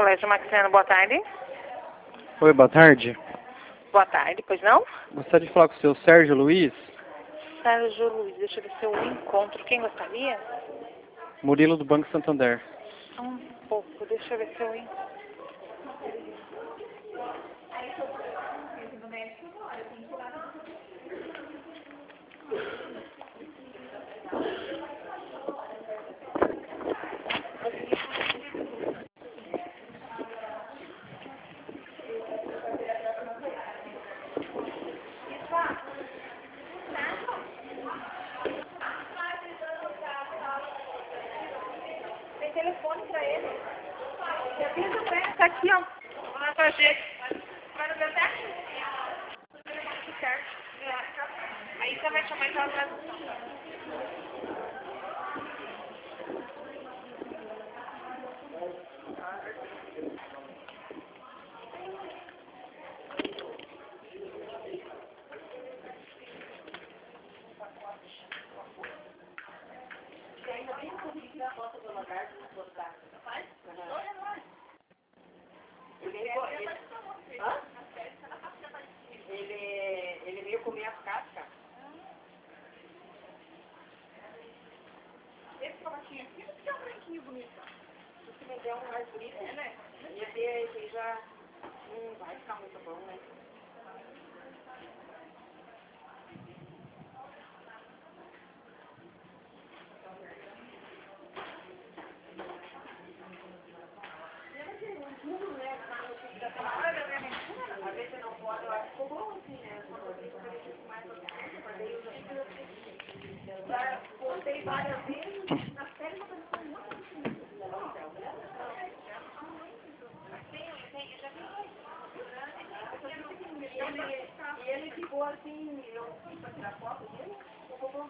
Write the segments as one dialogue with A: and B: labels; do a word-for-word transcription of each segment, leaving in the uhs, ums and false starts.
A: Colégio Maxiano, boa tarde.
B: Oi, boa tarde.
A: Boa tarde, pois não?
B: Gostaria de falar com o seu Sérgio Luiz.
A: Sérgio Luiz, deixa eu ver se eu encontro. Quem gostaria?
B: Murilo do Banco Santander.
A: Só um pouco, deixa eu ver se eu encontro. Tem telefone pra ele. Já fiz o pé, tá aqui, ó. Vamos fazer. Vai no meu técnico? Certo. Aí você vai chamar aquela tradução. Ele, ele veio comer as cascas. Esse tomatinho aqui, esse é um branquinho bonito. Se você vender um mais bonito, é, né? E esse já não vai ficar muito bom, né? Às vezes você não pode, eu acho que ficou bom assim, né? Já postei várias vezes, na série uma pessoa muito difícil. E ele ficou assim, eu fui pra tirar foto dele, ficou bom.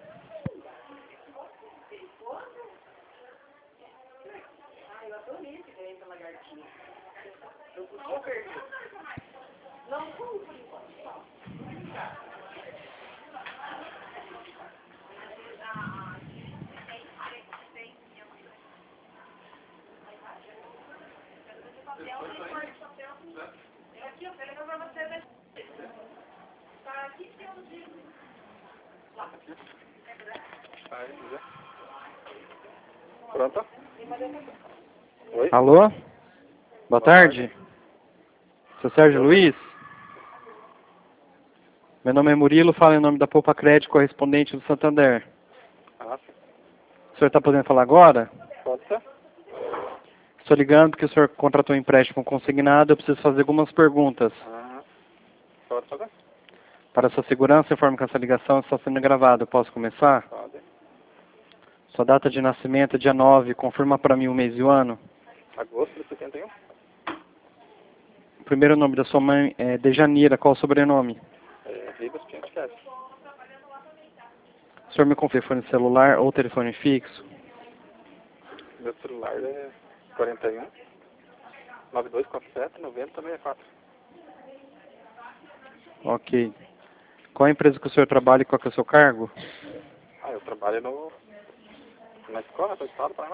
A: Ah, eu adorei esse ganho pela lagartinha. Eu podia perder. Não, como por enquanto, só. Aqui, eu falei pra você, né? Tá aqui, tem um dia. Lá.
C: Pronto? Oi?
B: Alô? Boa,
C: Boa
B: tarde.
C: tarde.
B: Seu Sérgio Luiz? Meu nome é Murilo, falo em nome da Poupa Crédito, correspondente do Santander.
C: Ah, sim.
B: O senhor está podendo falar agora?
C: Pode ser?
B: Estou ligando porque o senhor contratou um empréstimo consignado, eu preciso fazer algumas perguntas.
C: Ah, pode fazer?
B: Para sua segurança, informo que essa ligação está sendo gravada. Eu posso começar?
C: Pode.
B: Sua data de nascimento é dia nove, confirma para mim o mês e o ano.
C: Agosto de setenta e um?
B: O primeiro nome da sua mãe é Dejanira, qual o sobrenome?
C: É, Ribas Pinto Quero.
B: O senhor me confirma telefone celular ou telefone fixo?
C: Meu celular é quarenta e um, nove dois quatro sete, noventa sessenta e quatro.
B: Ok. Qual a empresa que o senhor trabalha e qual que é o seu cargo?
C: Ah, eu trabalho no, na escola do estado do Paraná.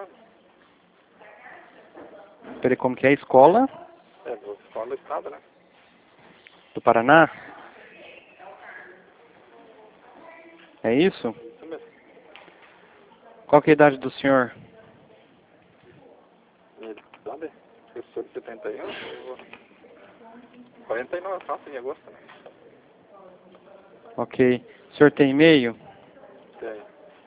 B: Peraí, como que é a escola
C: É, do escola do estado, né?
B: do Paraná? É isso?
C: Isso mesmo.
B: Qual que é a idade do senhor?
C: Ele sabe? Eu sou de setenta e um, eu... quarenta e nove, faço em agosto, né?
B: Ok. O senhor tem e-mail?
C: Tem.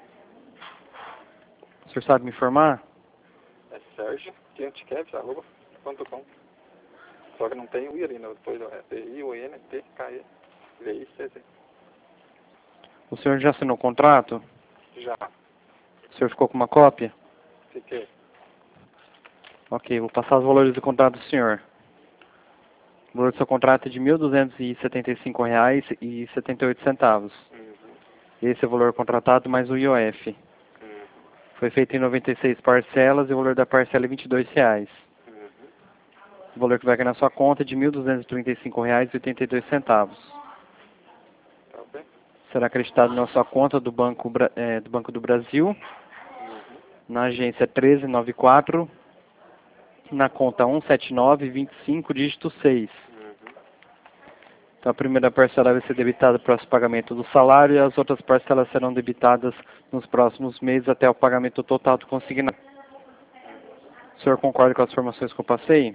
B: O senhor sabe me informar?
C: É Sérgio Tiantikev, arroba, ponto com. Só que não tem o I ali, né? Depois é T I O N T K E V I C Z.
B: O senhor já assinou o contrato?
C: Já.
B: O senhor ficou com uma cópia?
C: Fiquei.
B: Ok, vou passar os valores do contrato do senhor. O valor do seu contrato é de mil duzentos e setenta e cinco reais e setenta e oito centavos.
C: Uhum.
B: Esse é o valor contratado mais o I O F.
C: Uhum.
B: Foi feito em noventa e seis parcelas e o valor da parcela é vinte e dois reais.
C: Uhum.
B: O valor que vai cair na sua conta é de mil duzentos e trinta e cinco reais e oitenta e dois centavos.
C: Tá bem?
B: Será acreditado na sua conta do Banco, Bra- eh, do Banco do Brasil,
C: Uhum.
B: na agência treze noventa e quatro, na conta um sete nove dois cinco, dígito seis.
C: Uhum.
B: Então a primeira parcela vai ser debitada para o pagamento do salário e as outras parcelas serão debitadas nos próximos meses até o pagamento total do consignado. O senhor concorda com as informações que eu passei?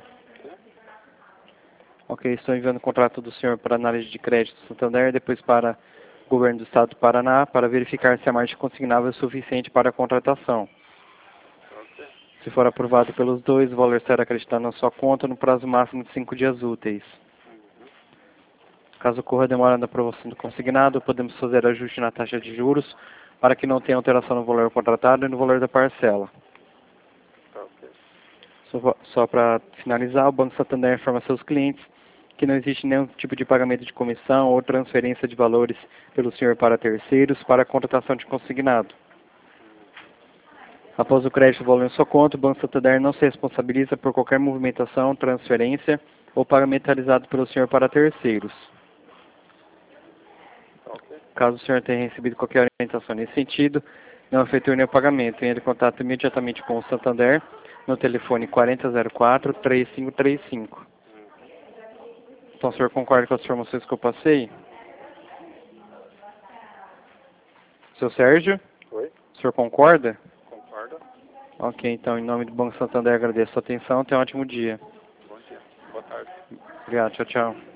B: Ok, estou enviando o contrato do senhor para a análise de crédito do Santander, depois para o governo do estado do Paraná, para verificar se a margem consignável é suficiente para a contratação.
C: Ok.
B: Se for aprovado pelos dois, o valor será acreditado na sua conta no prazo máximo de cinco dias úteis.
C: Uhum.
B: Caso ocorra demora na aprovação do consignado, podemos fazer ajuste na taxa de juros para que não tenha alteração no valor contratado e no valor da parcela.
C: Tá ok.
B: Só, só para finalizar, o Banco Santander informa seus clientes que não existe nenhum tipo de pagamento de comissão ou transferência de valores pelo senhor para terceiros para a contratação de consignado. Após o crédito do valor em sua conta, o Banco Santander não se responsabiliza por qualquer movimentação, transferência ou pagamento realizado pelo senhor para terceiros.
C: Tá ok.
B: Caso o senhor tenha recebido qualquer orientação nesse sentido, não efetue nenhum pagamento. Entre em contato imediatamente com o Santander no telefone quatro zero quatro, três cinco três cinco. Então o senhor concorda com as informações que eu passei? Seu Sérgio?
C: Oi?
B: O senhor concorda?
C: Concordo.
B: Ok, então em nome do Banco Santander agradeço a sua atenção. Tenha um ótimo dia.
C: Bom dia. Boa tarde.
B: Obrigado, tchau, tchau.